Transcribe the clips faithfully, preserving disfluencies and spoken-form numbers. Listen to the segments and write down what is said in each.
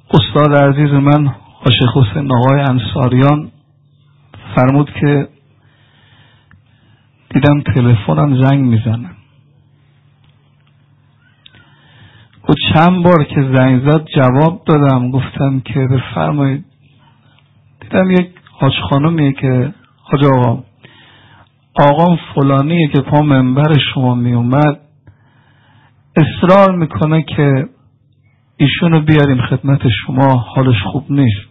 استاد عزیز من عاشق حسین آقای انصاریان فرمود که دیدم تلفنم زنگ میزنه و چند بار که زنگ زد جواب دادم، گفتم که بفرمایید. دیدم یک حاج خانومیه که حاج آقا آقام فلانیه که پا منبر شما می اومد اصرار میکنه که ایشونو بیاریم خدمت شما، حالش خوب نیست.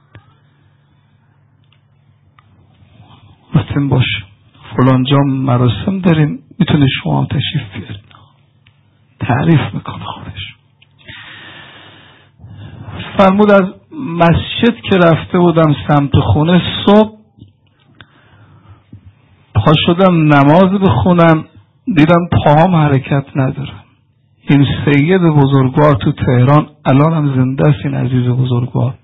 گفتیم باشه، فلان جا مراسم داریم، میتونه شما هم تشریف بیارید. تعریف میکنه خودش. فرمود از مسجد که رفته بودم سمت خونه، صبح پا شدم نماز بخونم، دیدم پاهم حرکت نداره. این سید بزرگوار تو تهران الان هم زنده است، این عزیز بزرگوار.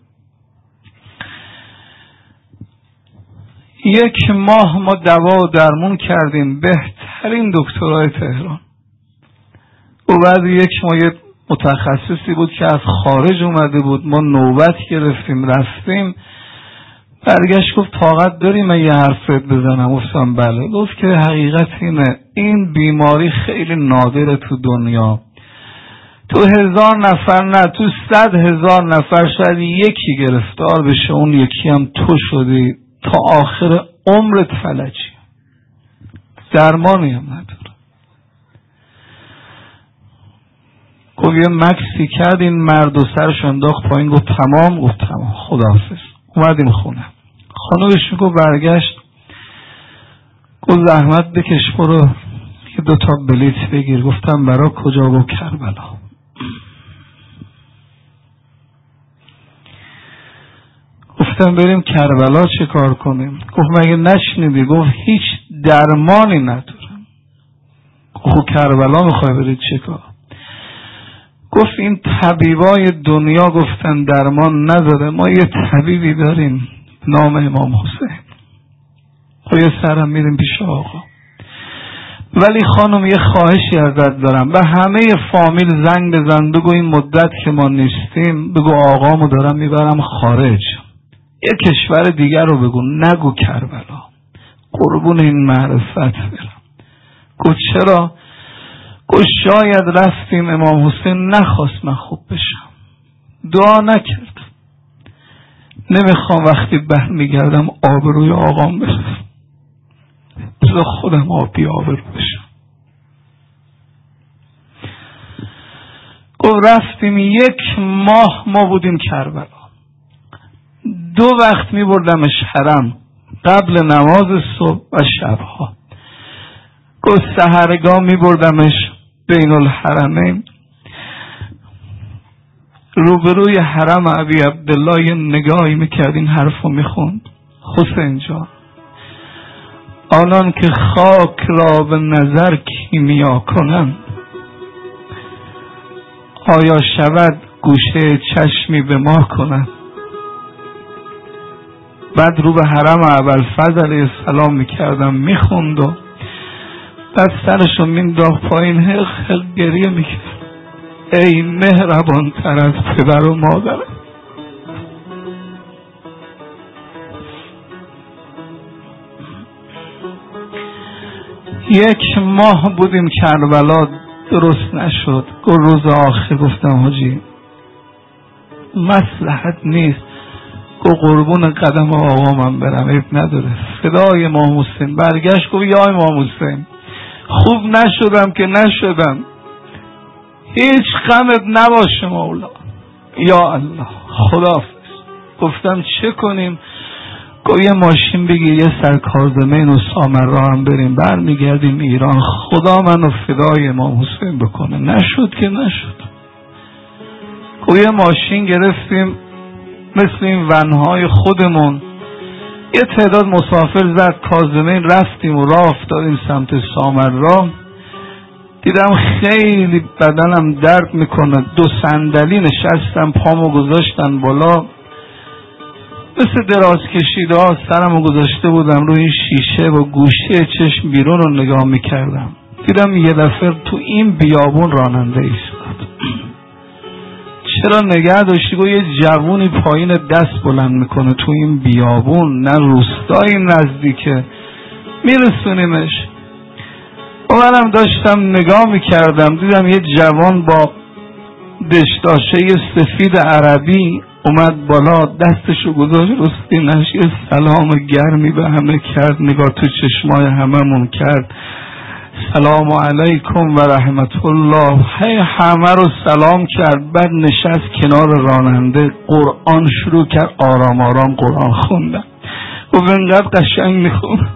یک ماه ما دوا و درمون کردیم، بهترین دکترای تهران. و بعد یک ماه یه متخصصی بود که از خارج اومده بود، ما نوبت گرفتیم رفتیم، برگشت گفت طاقت داری من یه حرفت بزنم؟ گفتم بله. گفت که حقیقت اینه این بیماری خیلی نادره تو دنیا، تو هزار نفر نه تو صد هزار نفر شاید یکی گرفتار بشه، اون یکی هم تو شدی، تا آخر عمرت فلجی، درمانی هم نداره. گفت یه مکسی کرد این مرد و سرش انداخت پایین، گفت تمام. گفت تمام، خداحافظ. اومدیم خونه، خانومش میگو برگشت، گفت زحمت بکش برو یه دو تا بلیت بگیر. گفتم برا کجا؟ گفت کربلا. گفتم بریم کربلا چه کار کنیم؟ گفت مگه نشنیدی؟ گفت هیچ درمانی ندارم. گفت کربلا میخوای برید چه کار؟ گفت این طبیبای دنیا گفتن درمان نداره، ما یه طبیبی داریم نام امام حسین، خب یه سرم میریم پیش آقا. ولی خانم یه خواهشی ازت دارم، به همه فامیل زنگ بزن بگو این مدت که ما نیستیم، بگو آقامو دارم میبرم خارج، یه کشور دیگر رو بگو، نگو کربلا، قربون این معرفت برم. گفت چرا؟ گفت شاید رفتیم امام حسین نخواست من خوب بشم، دعا نکرد، نمیخوام وقتی برمیگردم آبروی آقام برسم، بذار خودم آبی آبرو بشم. گفت رفتیم یک ماه ما بودیم کربلا، دو وقت می بردمش حرم، قبل نماز صبح و شبها. گفت سحرگاه می بردمش بین الحرمین، روبروی حرم ابی عبدالله یه نگاهی میکرد، این حرفو میخوند: حسین جان آنان که خاک را به نظر کیمیا کنند، آیا شود گوشه چشمی به ما کنند؟ بعد رو به حرم ابوالفضل علیه السلام میکردم میخوند و بعد سرشو مینداخت پایین، حق حق گریه میکرد: ای مهربان تر از پدر و مادر. یک ماه بودیم کربلا، درست نشد. گفت روز آخر گفتم حاجی مصلحت نیست. گفت قربون قدم آقا من برم، عیب نداره، فدای امام حسین. برگشت گفت یا امام حسین خوب نشدم که نشدم، هیچ غمت نباشه مولا. یا الله خداحافظ. گفتم چه کنیم؟ گفت یه ماشین بگیر یه سر کاظمین و سامرا هم بریم، برمیگردیم ایران، خدا منو فدای امام حسین بکنه. نشد که نشد. گفت یه ماشین گرفتیم مثل این ونهای خودمون، یه تعداد مسافر زد کاظمین، رفتیم و راه افتادیم سمت سامرا. دیدم خیلی بدنم درد میکنه، دو صندلی نشستم، پامو گذاشتن بالا، مثل دراز کشیده ها سرمو گذاشته بودم روی این شیشه و گوشه چشم بیرون رو نگاه میکردم. دیدم یه دفعه تو این بیابون راننده ایستاد. چرا نگه داشتی؟ گفت یه جوونی پایین دست بلند میکنه تو این بیابون، نه روستایی نزدیکه، میرسونیمش. منم داشتم نگاه میکردم، دیدم یه جوان با دشداشه سفید عربی اومد بالا، دستشو گذاشت رو سینه‌اش، یه سلام گرمی به همه کرد، نگاه تو چشمای هممون کرد، سلام علیکم و رحمت الله، هی همه رو سلام کرد. بعد نشست کنار راننده، قرآن شروع کرد، آرام آرام قرآن خوندن. گفت انقدر قشنگ میخون،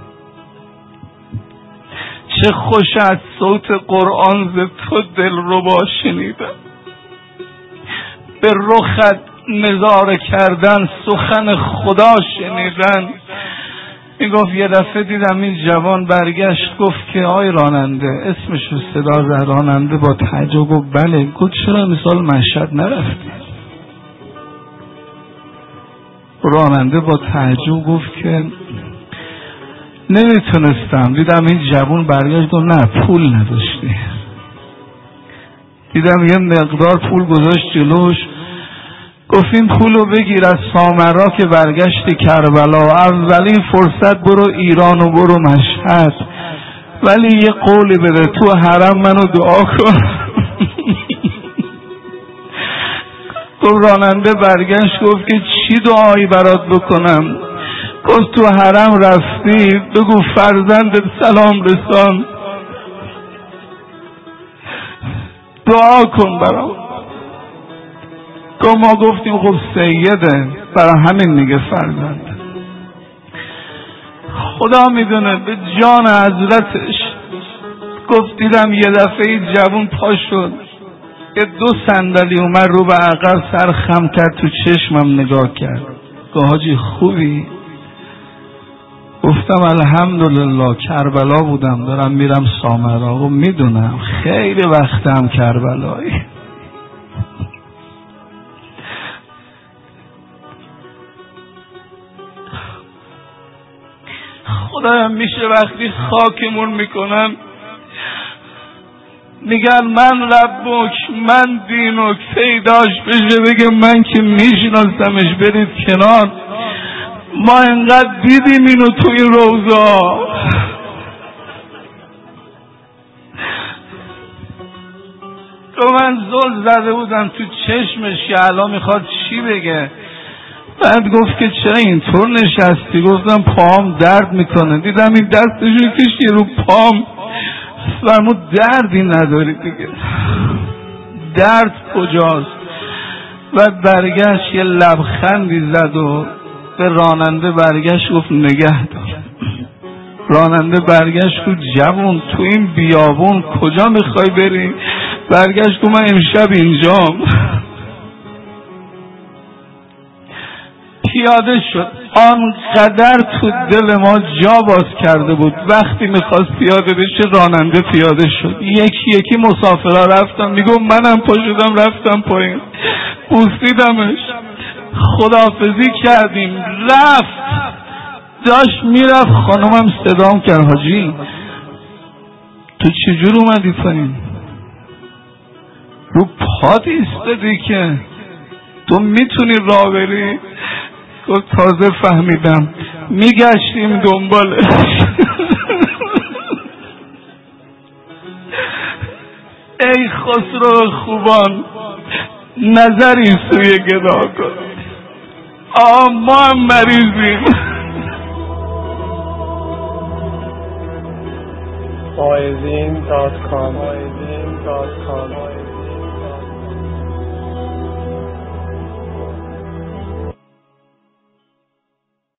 چه خوش از صوت قرآن ز تو دل رو با شنیدم، به رخت نظاره کردن سخن خدا شنیدن. میگفت یه دفعه دیدم این جوان برگشت گفت که آی راننده، اسمشو صدا زد، راننده با تعجب گفت بله. گفت چرا مثال مشهد نرفتی؟ راننده با تعجب گفت که نمیتونستم. دیدم این جوان برگشت گفت نه پول نداشتی. دیدم یه مقدار پول گذاشت جلوش، گفت این پولو بگیر از سامرا که برگشت کربلا، اولین فرصت برو ایران و برو مشهد، ولی یه قولی بده تو حرم منو دعا کن. گفت راننده برگشت گفت که چی دعایی برات بکنم؟ گفت تو حرم رفتی بگو فرزندت سلام رسان، دعا کن برام. گفت ما گفتیم خب سیده، برای همین میگه فرزند. خدا میدونه به جان حضرتش. گفت دیدم یه دفعه جوون پا شد، یه دو صندلی اومد رو به عقب، سر خم کرد، تو چشمم نگاه کرد. گفت حاجی خوبی؟ گفتم الحمدلله، کربلا بودم دارم میرم سامرا. گفت میدونم خیلی وقتم کربلایی. خدایا میشه وقتی خاکمون میکنن میگن من ربک من دینک، پیداش بشه بگه من که میشناسمش، برید کنار، ما انقدر دیدیم اینو تو این روضا. تو من زل زده بودم تو چشمش که الان میخواد چی بگه. بعد گفت که چرا اینطور نشستی؟ گفتم پام درد میکنه. دیدم این دستشو کشی رو پام، فرمود دردی نداری دیگه، درد کجاست؟ بعد برگشت یه لبخندی زد و به راننده برگشت گفت نگه دار. راننده برگشت گفت جوون تو این بیابون کجا میخوای بری؟ برگشت گفت من امشب اینجام. پیاده شد، آنقدر تو دل ما جا باز کرده بود وقتی میخواست پیاده بشه راننده پیاده شد. یکی یکی مسافرها رفتم، میگم منم پا شدم رفتم پایین، بوسیدمش، خداحافظی کردیم، رفت. داشت میرفت خانمم صدام کرد حاجی تو چجور اومدی پایین؟ رو پات ایستادی که تو میتونی راه بری؟ گفت تازه فهمیدم، میگشتیم دنبالش. ای خسرو خوبان نظری سوی گدا کن، آه ما هم مریضیم. فائزین دات کام